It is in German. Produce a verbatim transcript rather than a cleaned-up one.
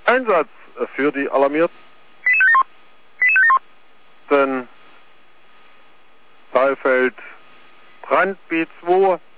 Einsatz für die alarmierten Teilfeld Brand B zwei